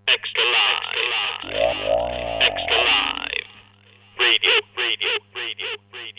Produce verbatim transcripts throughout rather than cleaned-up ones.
Extra live, extra live, radio, radio, radio, radio.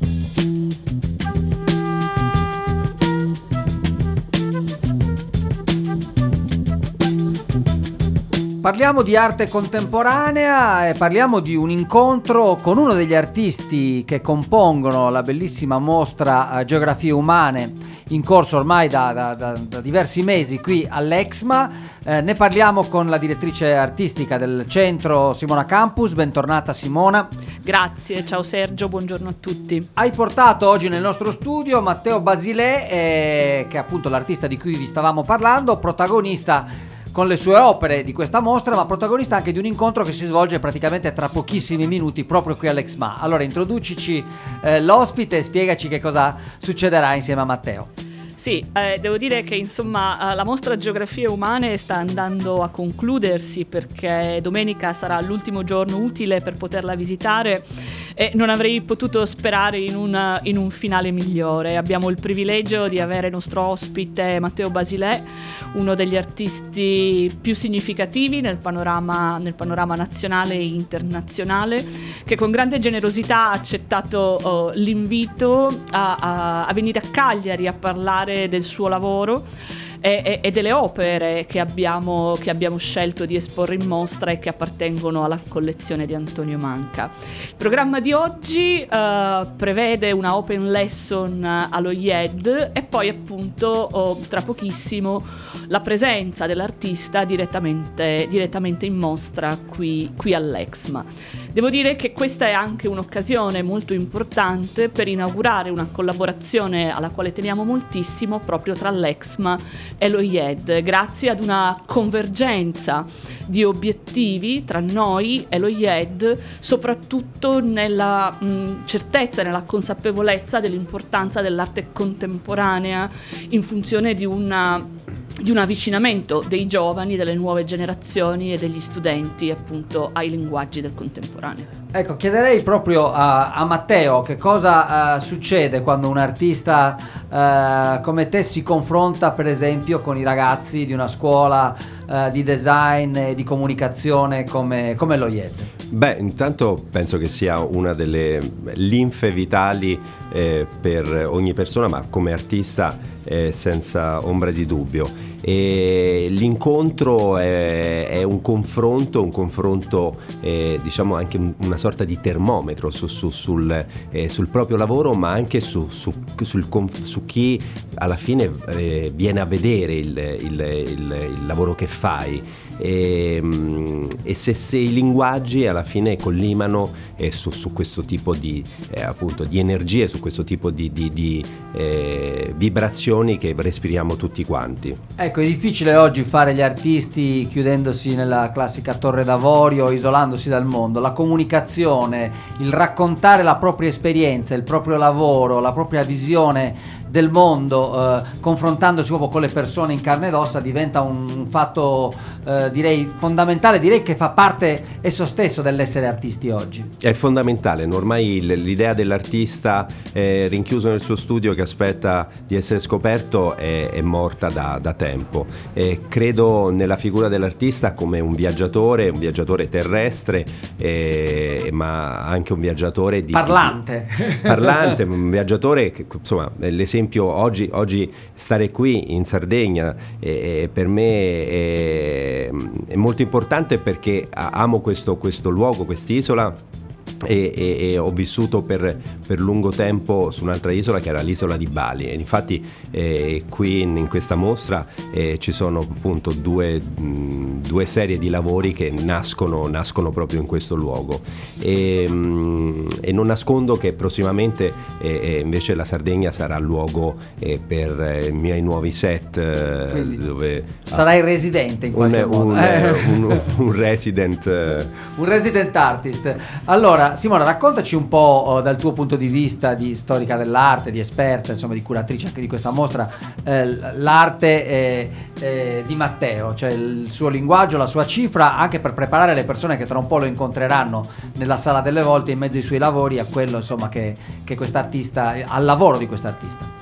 Parliamo di arte contemporanea e parliamo di un incontro con uno degli artisti che compongono la bellissima mostra uh, Geografie Umane, in corso ormai da, da, da, da diversi mesi qui all'Exma. Eh, ne parliamo con la direttrice artistica del centro, Simona Campus. Bentornata Simona. Grazie, ciao Sergio, buongiorno a tutti. Hai portato oggi nel nostro studio Matteo Basilè, eh, che è appunto l'artista di cui vi stavamo parlando, protagonista con le sue opere di questa mostra, ma protagonista anche di un incontro che si svolge praticamente tra pochissimi minuti proprio qui all'Exma. Allora introducici eh, l'ospite e spiegaci che cosa succederà insieme a Matteo. Sì, eh, devo dire che insomma la mostra Geografie Umane sta andando a concludersi, perché domenica sarà l'ultimo giorno utile per poterla visitare e non avrei potuto sperare in un, in un finale migliore. Abbiamo il privilegio di avere nostro ospite Matteo Basilè, uno degli artisti più significativi nel panorama, nel panorama nazionale e internazionale, che con grande generosità ha accettato uh, l'invito a, a, a venire a Cagliari a parlare del suo lavoro e, e, e delle opere che abbiamo, che abbiamo scelto di esporre in mostra e che appartengono alla collezione di Antonio Manca. Il programma di oggi uh, prevede una open lesson allo I E D e poi appunto oh, tra pochissimo la presenza dell'artista direttamente, direttamente in mostra qui, qui all'Exma. Devo dire che questa è anche un'occasione molto importante per inaugurare una collaborazione alla quale teniamo moltissimo proprio tra l'Exma e lo I E D, grazie ad una convergenza di obiettivi tra noi e lo I E D, soprattutto nella mh, certezza e nella consapevolezza dell'importanza dell'arte contemporanea in funzione di una di un avvicinamento dei giovani, delle nuove generazioni e degli studenti appunto ai linguaggi del contemporaneo. Ecco, chiederei proprio a, a Matteo che cosa uh, succede quando un artista uh, come te si confronta per esempio con i ragazzi di una scuola uh, di design e di comunicazione come, come lo I E D. Beh, intanto penso che sia una delle linfe vitali eh, per ogni persona, ma come artista eh, senza ombra di dubbio. E l'incontro è, è un confronto, un confronto eh, diciamo anche una sorta di termometro su, su, sul, eh, sul proprio lavoro, ma anche su, su, sul, su chi alla fine eh, viene a vedere il, il, il, il lavoro che fai. E, e se, se i linguaggi alla fine collimano eh, su, su questo tipo di eh, appunto di energie, su questo tipo di, di, di eh, vibrazioni che respiriamo tutti quanti. Ecco, è difficile oggi fare gli artisti chiudendosi nella classica torre d'avorio, isolandosi dal mondo. La comunicazione, il raccontare la propria esperienza, il proprio lavoro, la propria visione del mondo, eh, confrontandosi proprio con le persone in carne ed ossa, diventa un, un fatto eh, direi fondamentale, direi che fa parte esso stesso dell'essere artisti oggi. È fondamentale, ormai l'idea dell'artista eh, rinchiuso nel suo studio che aspetta di essere scoperto è, è morta da, da tempo. Eh, credo nella figura dell'artista come un viaggiatore, un viaggiatore terrestre, eh, ma anche un viaggiatore di parlante, di, parlante, un viaggiatore che, insomma, l'esempio oggi, oggi stare qui in Sardegna eh, per me è, è molto importante, perché amo questo, questo luogo, quest'isola. E, e, e ho vissuto per, per lungo tempo su un'altra isola che era l'isola di Bali, e infatti eh, qui in, in questa mostra eh, ci sono appunto due, mh, due serie di lavori che nascono, nascono proprio in questo luogo, e, mh, e non nascondo che prossimamente eh, invece la Sardegna sarà il luogo eh, per eh, i miei nuovi set, eh, dove sarai ah, residente in qualche un, modo un, eh. un, un resident eh. un resident artist. Allora Simona, raccontaci un po' oh, dal tuo punto di vista di storica dell'arte, di esperta, insomma di curatrice anche di questa mostra, eh, l'arte eh, eh, di Matteo, cioè il suo linguaggio, la sua cifra, anche per preparare le persone che tra un po' lo incontreranno nella sala delle volte in mezzo ai suoi lavori, a quello insomma che, che quest'artista, al lavoro di quest'artista.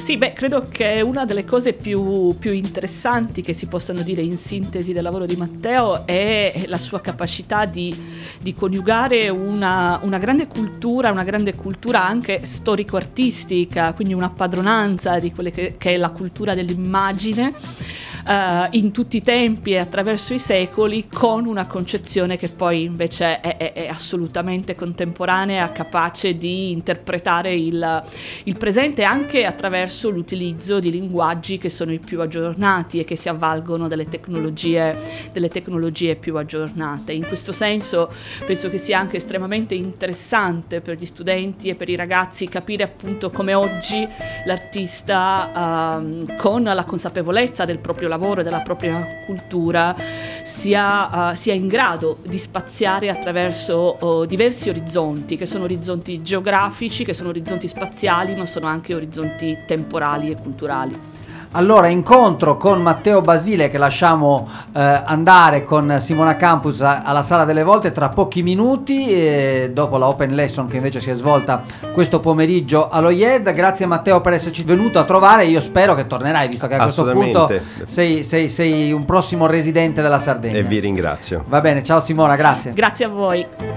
Sì, beh, credo che una delle cose più, più interessanti che si possano dire in sintesi del lavoro di Matteo è la sua capacità di, di coniugare una, una grande cultura, una grande cultura anche storico-artistica, quindi una padronanza di quelle che, che è la cultura dell'immagine, Uh, in tutti i tempi e attraverso i secoli, con una concezione che poi invece è, è, è assolutamente contemporanea, capace di interpretare il, il presente anche attraverso l'utilizzo di linguaggi che sono i più aggiornati e che si avvalgono delle tecnologie, delle tecnologie più aggiornate. In questo senso penso che sia anche estremamente interessante per gli studenti e per i ragazzi capire appunto come oggi l'artista, uh, con la consapevolezza del proprio lavoro e della propria cultura, sia, uh, sia in grado di spaziare attraverso uh, diversi orizzonti, che sono orizzonti geografici, che sono orizzonti spaziali, ma sono anche orizzonti temporali e culturali. Allora, incontro con Matteo Basile, che lasciamo eh, andare con Simona Campus alla Sala delle Volte tra pochi minuti, e dopo la open lesson che invece si è svolta questo pomeriggio allo I E D. Grazie Matteo per esserci venuto a trovare, io spero che tornerai, visto che a questo punto sei, sei, sei un prossimo residente della Sardegna. E vi ringrazio. Va bene, ciao Simona, grazie. Grazie a voi.